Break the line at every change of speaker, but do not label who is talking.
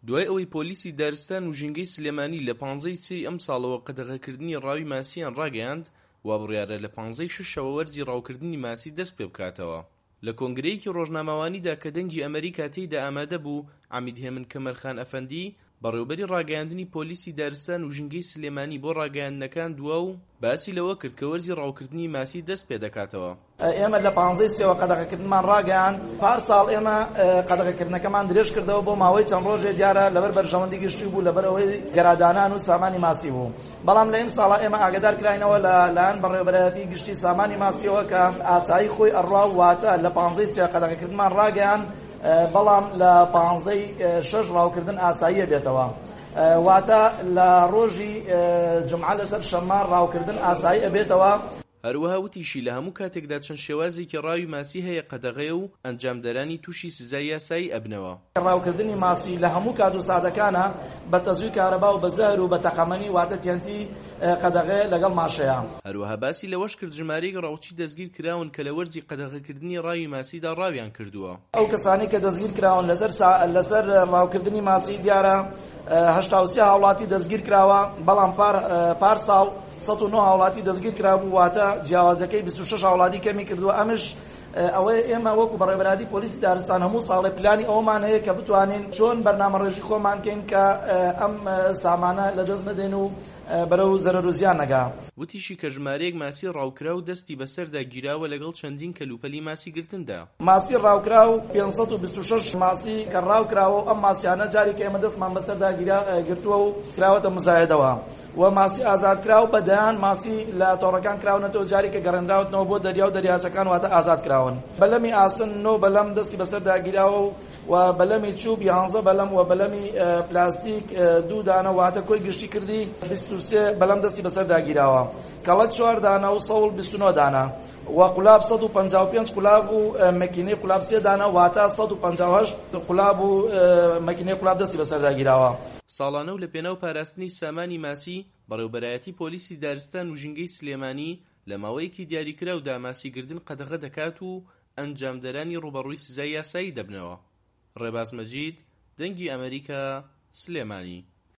دوای ئەوەی پۆلیسی دارستان و ژینگەی سلێمانی لە 15 سێی ئەم ساڵەوە قەدەغەکردنی ڕاوی ماسییان ڕاگەیاند وا بڕیارە لە 15 شەوە وەرزی ڕاوکردنی ماسی دەست پێ بکاتەوە. لە کۆنگرەیەکی ڕۆژنامەوانیدا کە دەنگی ئەمریکا تێیدا ئامادە بوو، عەمید هێمن کەمەلخان ئەفەندی بەڕێوەبەری ڕاگەیاندنی پۆلیسی دارستان و ژینگەی سلێمانی بۆ ڕاگەیاندنەکان دووە و باسی لەوە کرد کە وەرزی ڕاوکردنی ماسی دەست پێ دەکاتەوە.
ئێمە لە 15 سێوە قەدەغەکردنمان ڕاگەیاند. پارساڵ ئێمە قەدەغەکردنەکەمان درێژ کردەوە بۆ ماوەی چەند ڕۆژێ دیارە لەبەر بەرژەوەندی گشتی بوو، لەبەر ئەوەی گەرادانان و سامانی ماسی بوو. بەڵام لە ئەم ساڵە ئێمە ئاگادار کراینەوە لەلایەن بەڕێوەبەرەتی گشتی سامانی ماسیەوە کە ئاسایی خۆی ئەڕوا واتە لە 15 سێ قەدەغەکردنمان ڕاگەیاند، بەڵام لە 15 شەش ڕاوکردن ئاساییە بێتەوە. واتە لە ڕۆژی جمعە لەسەر شەممە ڕاوکردن ئاسایی ئەبێتەوە.
هەروەها وتیشی لە هەموو کاتێکدا چەند شێوازێکی ڕاوی ماسی هەیە قەدەغەیە و ئەنجامدەرانی تووشی سزای یاسایی ئەبنەوە.
ڕاوکردنی ماسی لە هەموو کات و سادەکانە بە تەزوی کارەبا و بە زەهر و بە تەقەمەنی واتە تێنتی قەدەغەیە لەگەڵ ماشەیە.
هەروەها باسی لەوەش کرد ژمارەیەک ڕاوچی دەستگیر کراون کە لە وەرزی قەدەغەکردنی ڕاوی ماسیدا ڕاویان کردووە.
ئەو کەسانی کە دەستگیر کراون لەسەر ڕاوکردنی ماسی دیارە 83 هاوڵاتی دەستگیر کراوە، بەڵام پارساڵ 109 هاوڵاتی دەستگیر کرابوو، واتە جیاوازەکەی 26 هاوڵاتی کەمی کردووە. ئەمش ئەوەی ئێمە وەکو بەڕێوەبەری پۆلیسی دارستان هەموو ساڵێ پلانی ئەومان هەیە کە بتوانین چۆن بەرنامەڕێژی خۆمان کەین کە ئەم سامانە لەدەست نەدەین و بەرەو زەرەر و زیان نەگا.
وتیشی کە ژمارەیەک ماسی ڕاوکرا و دەستی بەسەردا گیراوە لەگەڵ چەندین کەلوپەلی ماسی گرتندا.
ماسی ڕاوکرا و 526 ماسی کە ڕاوکراوە و ئەم ماسیانە جاری کە ئێمە دەستمان بەسەردا گرتووە و کراوەتە مزایدەوە. و ماسی ئازادکراو بەدەیان ماسی لە تۆڕەکان کراونەتەوە، جاری کە گەڕێنراوەتەوە بۆ دەریا و دەریاچەکان، واتە ئازادکراون. بەلەمی ئاسن 9 بەلەم دەستی بەسەردا گیراوە و بەلەمی چوب 11 بەلەم و بەلەمی پلاستیک 2 دانە، واتە کۆی گشتی کردی 23 بەلەم دەستی بەسەردا گیراوە. کەڵک 4 دانە و سەوڵ 29 دانە و قولاب 155 قولاب و مەکینەی قولاب 3 دانە، واتە 158 قولاب و مەکینەی قولاب دەستی بەسەردا گیراوە.
ساڵانە و لە پێناو پاراستنی سامانی ماسی بەڕێوەبەرایەتی پۆلیسی دارستان و ژینگەی سلێمانی لە ماوەیەکی دیاریکراودا ماسیگردن قەدەغە دەکات و ئەنجامدەرانی ڕوبەڕووی سزای یاسایی دەبنەوە. ڕێباز مەجید، دەنگی ئەمریکا، سلێمانی.